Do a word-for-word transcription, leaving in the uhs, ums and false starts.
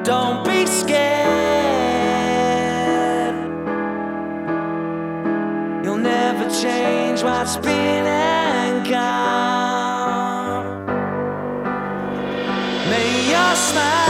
don't be scared. You'll never change what's been and gone. May your smile